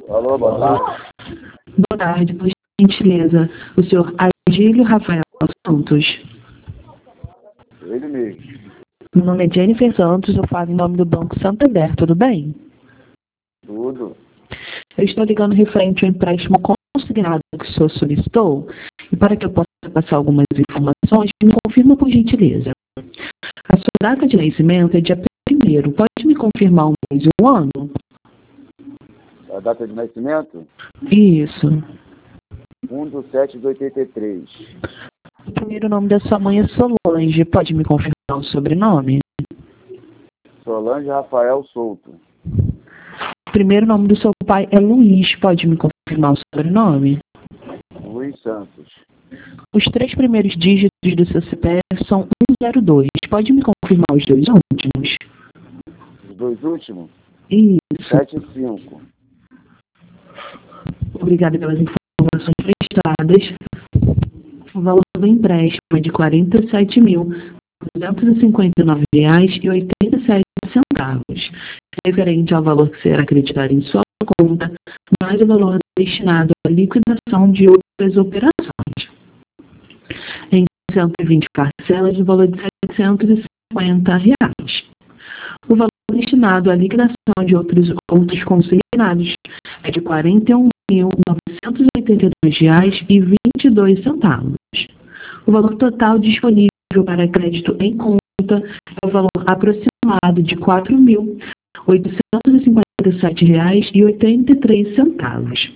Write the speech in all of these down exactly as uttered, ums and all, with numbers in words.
Alô, boa tarde. Boa tarde, por gentileza. O senhor Agílio Rafael Santos. Ele mesmo. Meu nome é Jennifer Santos, eu falo em nome do Banco Santander, tudo bem? Tudo. Eu estou ligando referente ao empréstimo consignado que o senhor solicitou, e para que eu possa passar algumas informações, me confirma por gentileza. A sua data de nascimento é dia primeiro. Pode me confirmar um mês e um ano? A data de nascimento? Isso. um do sete de oitenta e três. O primeiro nome da sua mãe é Solange. Pode me confirmar o sobrenome? Solange Rafael Souto. O primeiro nome do seu pai é Luiz. Pode me confirmar o sobrenome? Luiz Santos. Os três primeiros dígitos do seu C P F são um zero dois. Pode me confirmar os dois últimos? Os dois últimos? Isso. sete e cinco. Obrigada pelas informações prestadas. O valor do empréstimo é de quarenta e sete mil, duzentos e cinquenta e nove reais e oitenta e sete centavos, referente ao valor que será acreditado em sua conta, mais o valor destinado à liquidação de outras operações. Em cento e vinte parcelas, no valor de setecentos e cinquenta reais. O valor destinado à liquidação de outros, outros consignados é de quarenta e um mil, novecentos e oitenta e dois reais e vinte e dois centavos. O valor total disponível para crédito em conta é o valor aproximado de quatro mil, oitocentos e cinquenta e sete reais e oitenta e três centavos.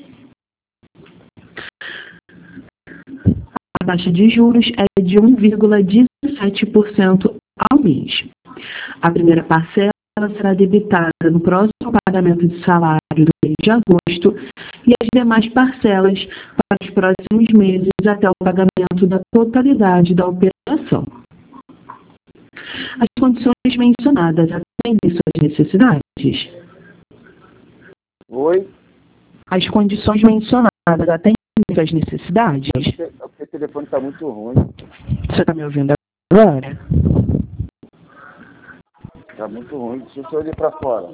A taxa de juros é de um vírgula dezessete por cento ao mês. A primeira parcela será debitada no próximo pagamento de salário do mês de agosto e as demais parcelas para os próximos meses até o pagamento da totalidade da operação. As condições mencionadas atendem suas necessidades? Oi? As condições mencionadas atendem suas necessidades? O telefone está muito ruim. Você está me ouvindo agora? Está muito ruim. Deixa eu olhar para fora.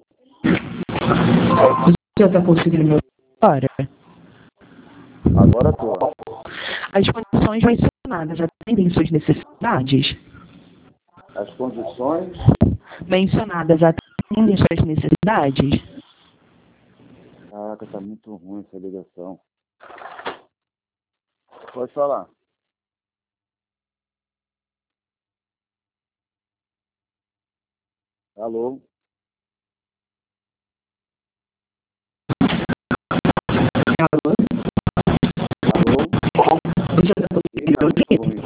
Você está conseguindo me ouvir agora? Agora estou. As condições mencionadas atendem suas necessidades? As condições Mencionadas atendem suas necessidades? Caraca, está muito ruim essa ligação. Pode falar. Alô? Alô? Alô? Você está conseguindo me ouvir?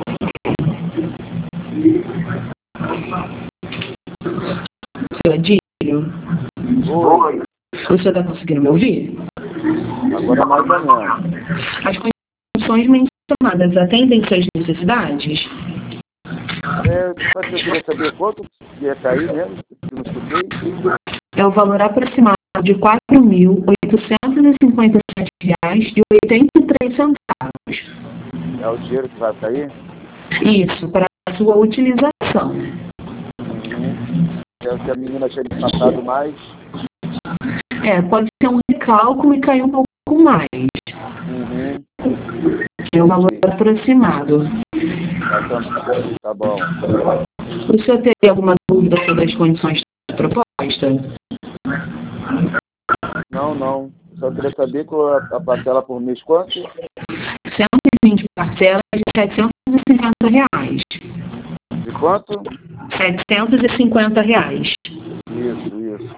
Seu Adílio? Oi. Você está conseguindo me ouvir? Agora mais ou menos. As condições mencionadas atendem suas necessidades? É, você queria saber quanto que ia cair mesmo? Que eu não escutei? É o valor aproximado de quatro mil, oitocentos e cinquenta e sete reais e oitenta e três centavos. É o dinheiro que vai cair? Isso, para a sua utilização. Uhum. É o que a menina tinha me passado mais. É, pode ser um recálculo e cair um pouco mais. Uhum. É o valor aproximado. Tá, tá bom. O senhor teria alguma dúvida sobre as condições da proposta? Não, não. Só queria saber qual a, a parcela por mês quanto? cento e vinte parcelas de setecentos e cinquenta reais. De quanto? setecentos e cinquenta reais. Isso, isso.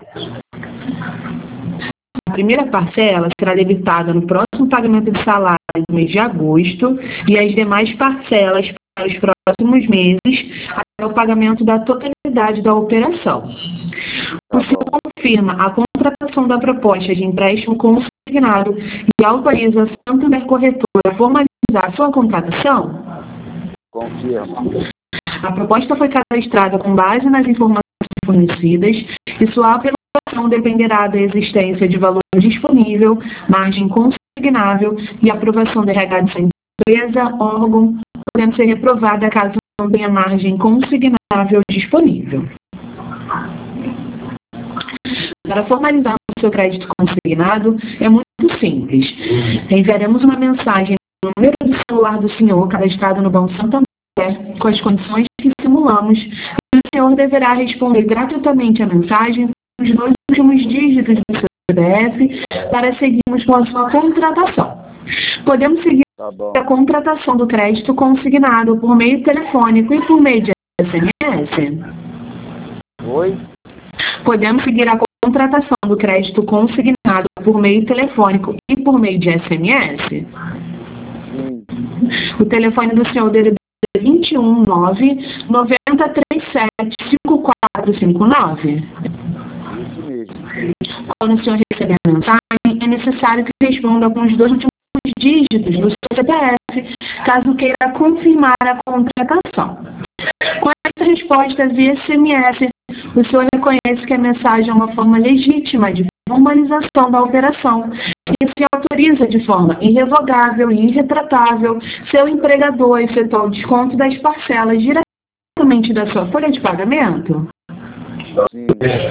A primeira parcela será debitada no próximo pagamento de salário do mês de agosto e as demais parcelas para os próximos meses até o pagamento da totalidade da operação. Tá O senhor bom. confirma a contratação da proposta de empréstimo consignado e autoriza a Santander Corretora a formalizar sua contratação? Confirma. A proposta foi cadastrada com base nas informações fornecidas e sua aprovação dependerá da existência de valor disponível, margem consignável e aprovação do R H de sua empresa, órgão, podendo ser reprovada caso não tenha margem consignável disponível. Para formalizar o seu crédito consignado é muito simples. Enviaremos uma mensagem no número do celular do senhor cadastrado no Banco Santander com as condições que simulamos e o senhor deverá responder gratuitamente a mensagem com os dois últimos dígitos do seu C P F para seguirmos com a sua contratação. Podemos seguir Tá bom. a contratação do crédito consignado por meio telefônico e por meio de S M S? Oi? Podemos seguir a contratação do crédito consignado por meio telefônico e por meio de S M S? Sim. O telefone do senhor dele é vinte e um, nove, noventa, trinta e sete, cinquenta e quatro cinquenta e nove. Isso mesmo. Quando o senhor receber a mensagem, é necessário que responda com os dois últimos dígitos do seu C P F, caso queira confirmar a contratação. Com essa resposta via S M S, o senhor reconhece que a mensagem é uma forma legítima de formalização da operação e se autoriza de forma irrevogável e irretratável seu empregador a efetuar o desconto das parcelas diretamente da sua folha de pagamento? Sim.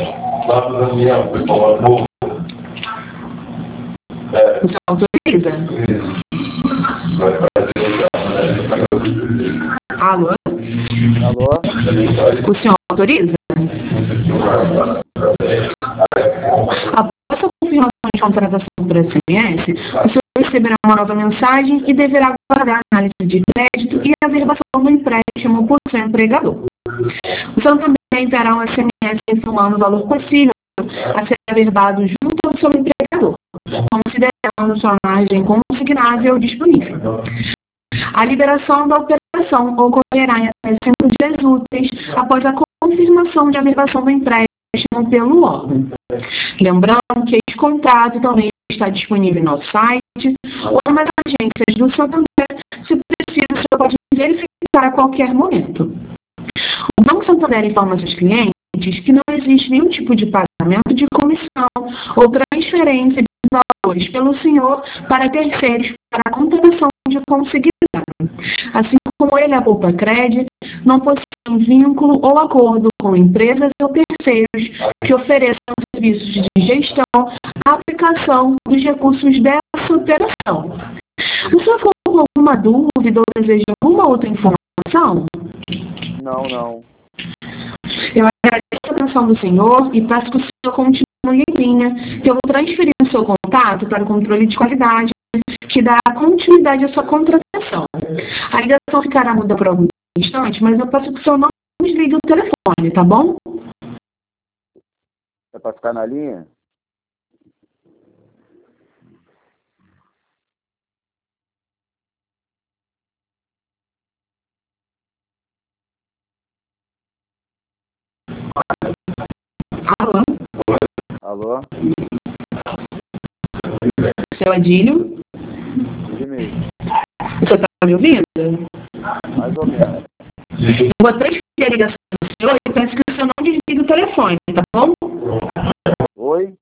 O senhor autoriza? Alô? Alô? O senhor autoriza? Após a confirmação de contratação por S M S, o senhor receberá uma nova mensagem e deverá aguardar a análise de crédito e a averbação do empréstimo por seu empregador. O senhor também enviará um S M S informando o valor possível a ser averbado junto ao seu empregador, considerando sua margem consignável disponível. A liberação da operação ocorrerá em até cinco dias úteis após a confirmação de averbação do empréstimo pelo órgão. Lembrando que este contrato também está disponível no nosso site ou nas agências do Santander, se preciso, o senhor pode verificar a qualquer momento. O Banco Santander informa seus clientes que não existe nenhum tipo de pagamento de comissão ou transferência de valores pelo senhor para terceiros para a contratação de consignado. Assim como ele, a Poupa Cred, não possui vínculo ou acordo com empresas ou terceiros que ofereçam serviços de gestão, aplicação dos recursos dessa operação. O senhor ficou com alguma dúvida ou deseja alguma outra informação? Não, não. Eu agradeço a atenção do senhor e peço que o senhor continue em linha, que eu vou transferir o seu contato para o controle de qualidade, que dará continuidade à sua contratação. A ligação ficará muda por alguns instantes, mas eu peço que o senhor não desligue o telefone, tá bom? É para ficar na linha? Alô? Alô? Seu Adílio? Ele mesmo. O senhor está me ouvindo? Mais ou menos. Eu vou transferir a ligação do senhor e peço que o senhor não desligue o telefone, tá bom? Oi?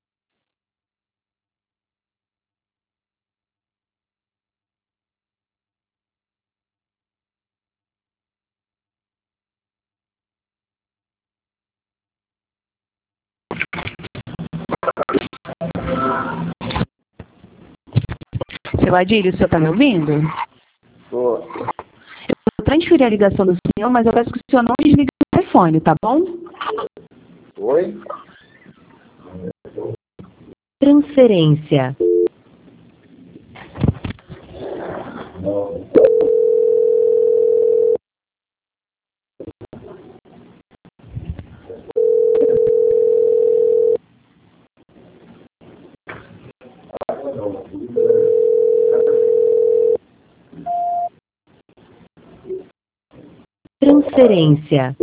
Seu Adílio, o senhor está me ouvindo? Tô. Eu vou transferir a ligação do senhor, mas eu peço que o senhor não desligue o telefone, tá bom? Oi? Transferência. Transferência.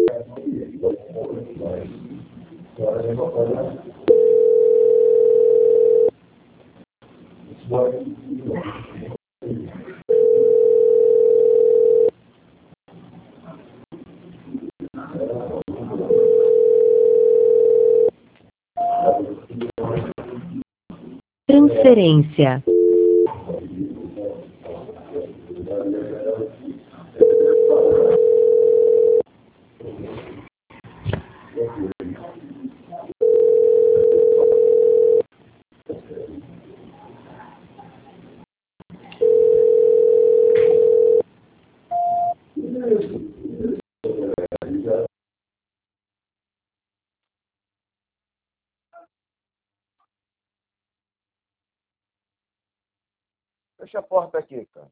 Transferência. Fecha a porta aqui, cara.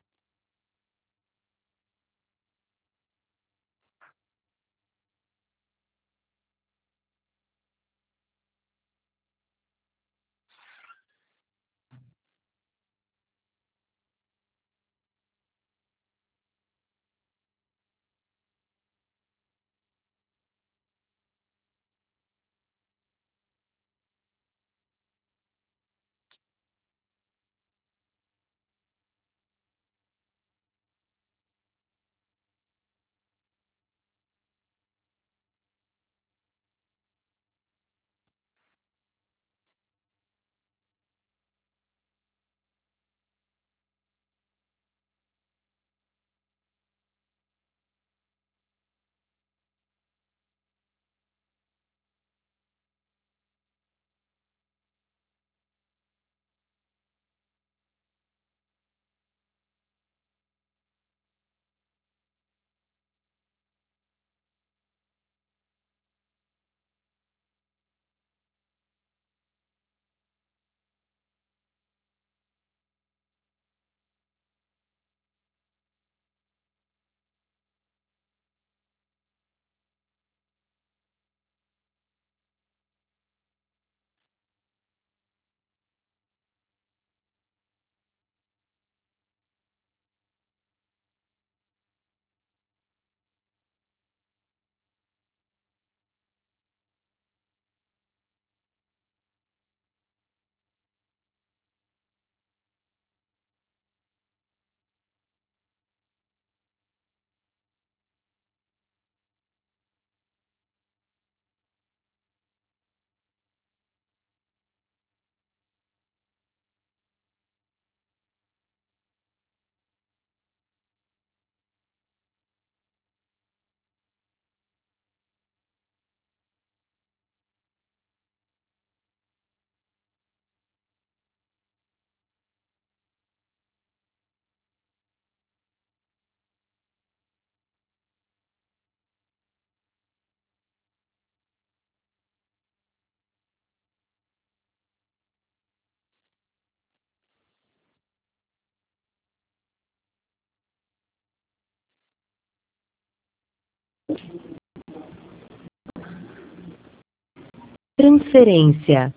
Transferência.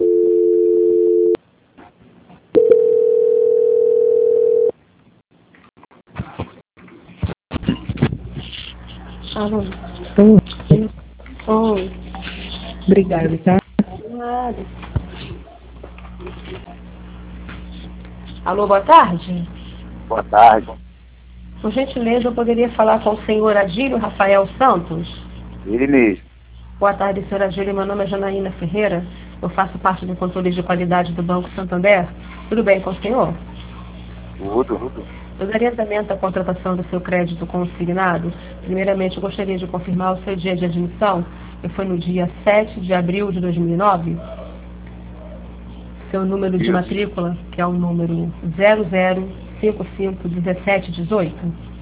Alô. Oi, Oi. obrigada, tá? Nada. Alô, boa tarde. Boa tarde. Por gentileza, eu poderia falar com o senhor Adílio Rafael Santos? Ele mesmo. Boa tarde, senhor Adílio. Meu nome é Janaína Ferreira. Eu faço parte do controle de qualidade do Banco Santander. Tudo bem com o senhor? Tudo. Eu daria andamento à contratação do seu crédito consignado. Primeiramente, eu gostaria de confirmar o seu dia de admissão, que foi no dia sete de abril de dois mil e nove. Seu número de Isso. matrícula, que é o número zero zero cinco cinco um sete um oito.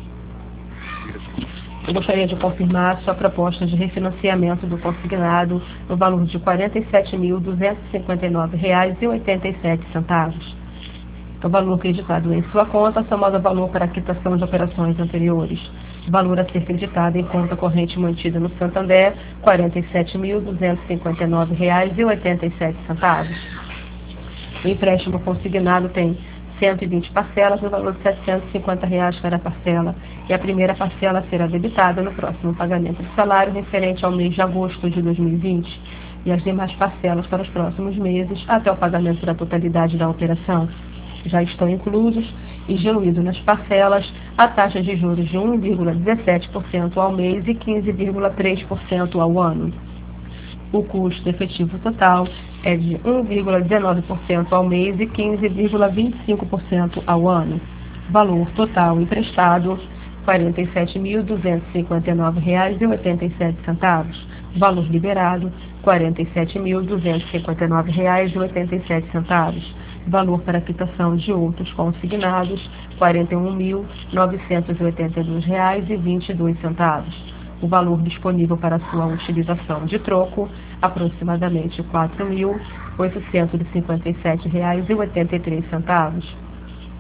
Eu gostaria de confirmar a sua proposta de refinanciamento do consignado no valor de quarenta e sete mil duzentos e cinquenta e nove reais e oitenta e sete centavos. O valor creditado em sua conta somado ao valor para a quitação de operações anteriores. O valor a ser creditado em conta corrente mantida no Santander, quarenta e sete mil duzentos e cinquenta e nove reais e oitenta e sete centavos. O empréstimo consignado tem cento e vinte parcelas no valor de setecentos e cinquenta reais cada parcela, e a primeira parcela será debitada no próximo pagamento de salário referente ao mês de agosto de dois mil e vinte, e as demais parcelas para os próximos meses até o pagamento da totalidade da operação. Já estão inclusos e diluídos nas parcelas a taxa de juros de um vírgula dezessete por cento ao mês e quinze vírgula três por cento ao ano. O custo efetivo total é de um vírgula dezenove por cento ao mês e quinze vírgula vinte e cinco por cento ao ano. Valor total emprestado, quarenta e sete mil duzentos e cinquenta e nove reais e oitenta e sete centavos. Valor liberado, quarenta e sete mil duzentos e cinquenta e nove reais e oitenta e sete centavos. Valor para quitação de outros consignados, quarenta e um mil novecentos e oitenta e dois reais e vinte e dois centavos. O valor disponível para sua utilização de troco, aproximadamente quatro mil oitocentos e cinquenta e sete reais e oitenta e três centavos.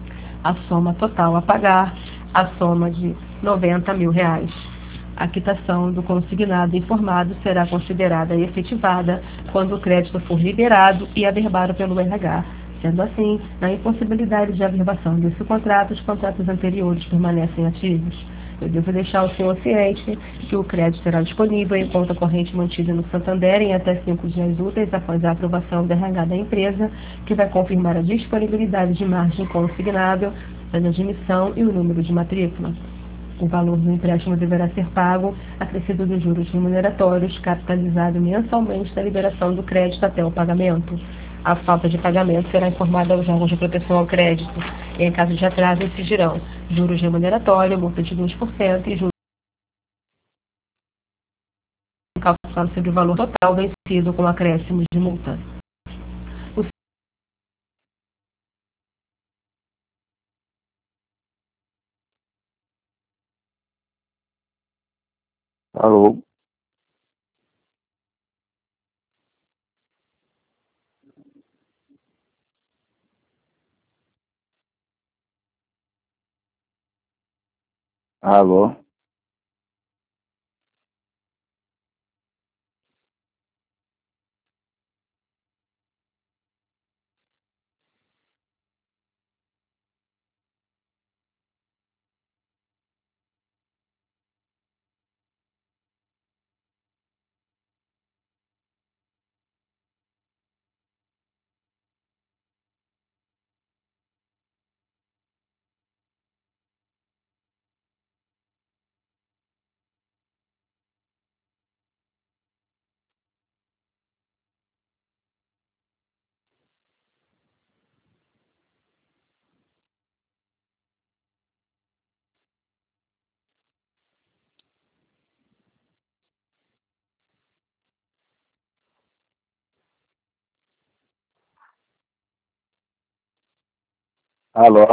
a soma total a pagar, a soma de noventa mil reais. A quitação do consignado informado será considerada efetivada quando o crédito for liberado e averbado pelo R H. Sendo assim, na impossibilidade de averbação desse contrato, os contratos anteriores permanecem ativos. Eu devo deixar o senhor ciente que o crédito será disponível em conta corrente mantida no Santander em até cinco dias úteis após a aprovação do R H da empresa, que vai confirmar a disponibilidade de margem consignável, a admissão e o número de matrícula. O valor do empréstimo deverá ser pago, acrescido dos juros remuneratórios, capitalizado mensalmente da liberação do crédito até o pagamento. A falta de pagamento será informada aos órgãos de proteção ao crédito, e em caso de atraso incidirão juros remuneratórios, multa de dois por cento e juros calculados sobre o valor total vencido com acréscimos de multa. Alô? Alô? Alô?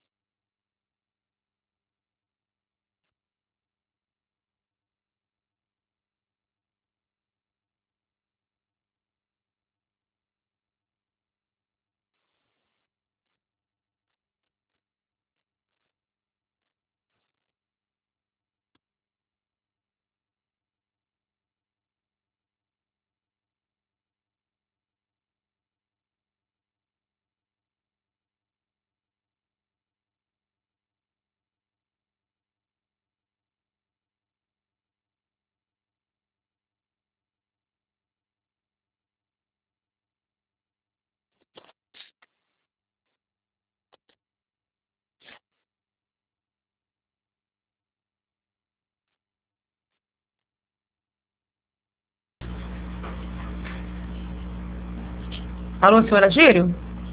Alô, senhor Agílio?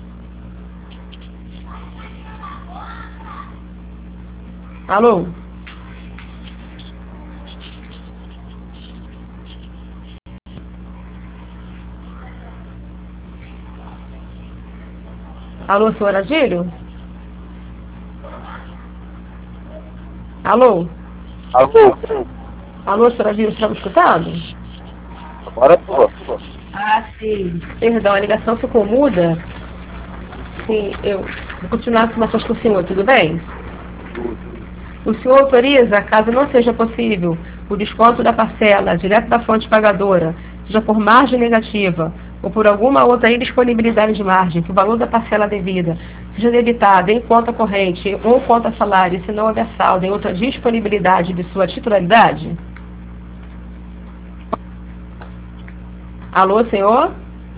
Alô? Alô, senhor Agílio? Alô? Alô? Alô, senhor Agílio, você está me escutando? Agora tô. Ah, sim. Perdão, a ligação ficou muda. Sim, eu vou continuar com com o senhor, tudo bem? O senhor autoriza, caso não seja possível, o desconto da parcela direto da fonte pagadora, seja por margem negativa ou por alguma outra indisponibilidade de margem, que o valor da parcela devida seja debitado em conta corrente ou conta salário, se não houver saldo em outra disponibilidade de sua titularidade? Alô, senhor?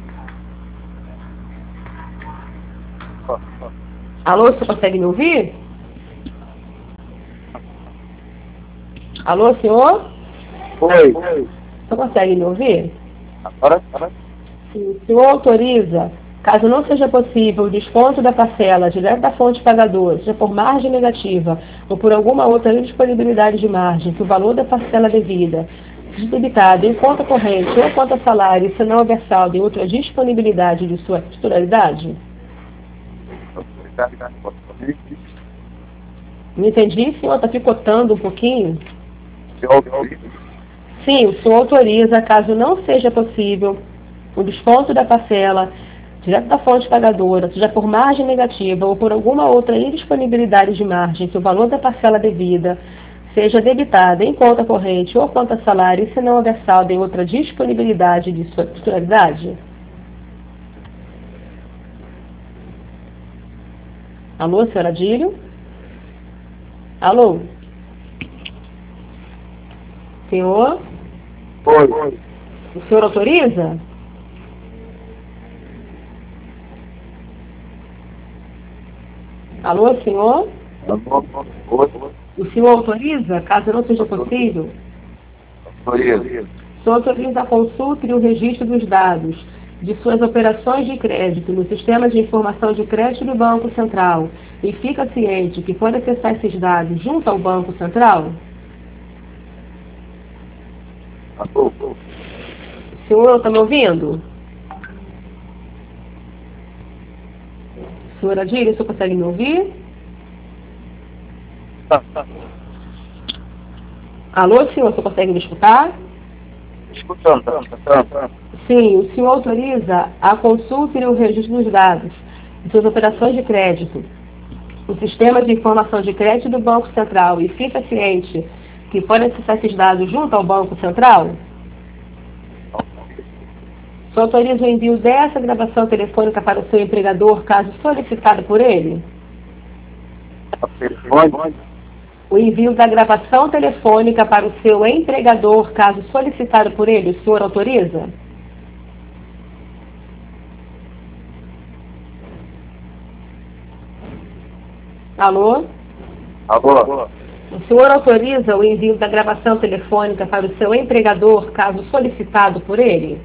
Alô, você consegue me ouvir? Alô, senhor? Oi. Você consegue me ouvir? Agora, agora. Se o senhor autoriza, caso não seja possível o desconto da parcela direto da fonte pagadora, seja por margem negativa ou por alguma outra indisponibilidade de margem, que o valor da parcela devida seja debitado em conta corrente ou conta salário, se não houver saldo em outra disponibilidade de sua titularidade? Não entendi, senhor, está picotando um pouquinho? Sim, o senhor autoriza, caso não seja possível o desconto da parcela direto da fonte pagadora, seja por margem negativa ou por alguma outra indisponibilidade de margem, que o valor da parcela devida seja debitada em conta corrente ou conta salário, e se não houver saldo em outra disponibilidade de sua titularidade? Alô, senhora Adílio? Alô? Senhor? Oi. O senhor autoriza? Alô, senhor? Oi. O senhor autoriza, caso não seja possível? Autoriza. O senhor autoriza a consulta e o registro dos dados de suas operações de crédito no sistema de informação de crédito do Banco Central e fica ciente que pode acessar esses dados junto ao Banco Central? Alô. O senhor está me ouvindo? Senhora Adílio, o senhor consegue me ouvir? Tá, tá. Alô, senhor, o senhor consegue me escutar? Escutando, tá, tá, tá. Sim, o senhor autoriza a consulta e o registro dos dados de suas operações de crédito no sistema de informação de crédito do Banco Central e fica ciente que pode acessar esses dados junto ao Banco Central? O senhor autoriza o envio dessa gravação telefônica para o seu empregador, caso solicitado por ele? Telefone. O envio da gravação telefônica para o seu empregador, caso solicitado por ele, o senhor autoriza? Alô? Alô. O senhor autoriza o envio da gravação telefônica para o seu empregador, caso solicitado por ele?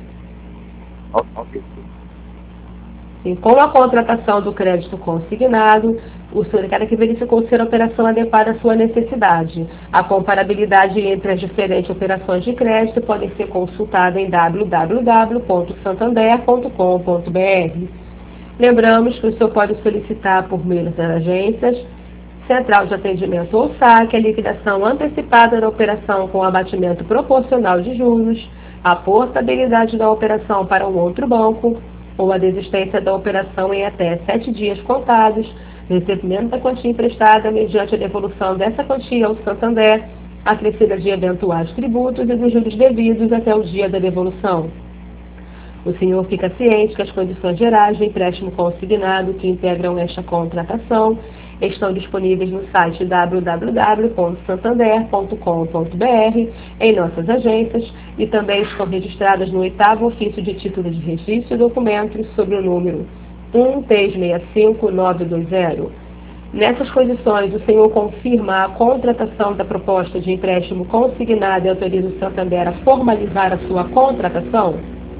E com a contratação do crédito consignado, o senhor quer que verificou se a operação adequada à sua necessidade. A comparabilidade entre as diferentes operações de crédito pode ser consultada em w w w ponto santander ponto com ponto b r. Lembramos que o senhor pode solicitar por meio das agências, central de atendimento ou saque, a liquidação antecipada da operação com abatimento proporcional de juros, a portabilidade da operação para um outro banco, ou a desistência da operação em até sete dias contados, recebimento da quantia emprestada mediante a devolução dessa quantia ao Santander, acrescida de eventuais tributos e dos juros devidos até o dia da devolução. O senhor fica ciente que as condições gerais do empréstimo consignado que integram esta contratação estão disponíveis no site w w w ponto santander ponto com ponto b r, em nossas agências, e também estão registradas no oitavo ofício de título de registro e documentos sob o número um três seis cinco nove dois zero. Nessas condições, o senhor confirma a contratação da proposta de empréstimo consignado e autoriza o Santander a formalizar a sua contratação?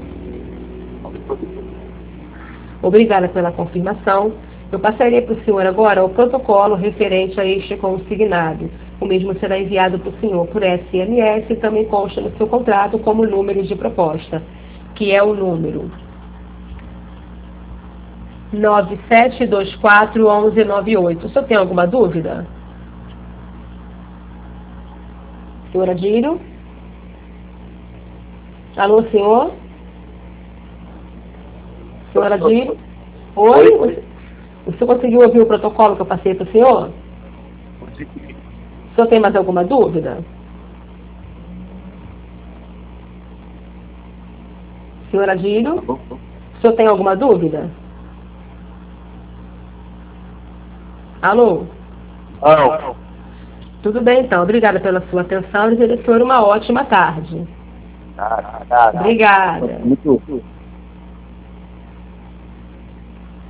Obrigada pela confirmação. Eu passarei para o senhor agora o protocolo referente a este consignado. O mesmo será enviado para o senhor por S M S e também consta no seu contrato como número de proposta, que é o número nove sete dois quatro um um nove oito. O senhor tem alguma dúvida? Senhor Adílio? Alô, senhor? Senhor Adílio? Oi? Oi. O senhor conseguiu ouvir o protocolo que eu passei para o senhor? O senhor tem mais alguma dúvida? Senhor Adílio? O senhor tem alguma dúvida? Alô? Alô. Tudo bem, então. Obrigada pela sua atenção e desejo uma ótima tarde. Tá, tá, tá. Obrigada. Muito.